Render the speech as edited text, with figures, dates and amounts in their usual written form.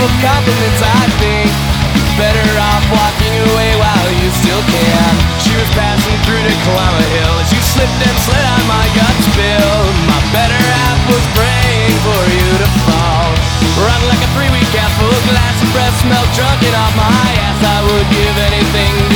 of compliments, I think better off walking away while you still can. She was passing through to climb a hill as you slipped and slid on my gut spill. My better half was praying for you to fall. Run like a 3-week apple, glass of breath smelled drunken off my ass. I would give anything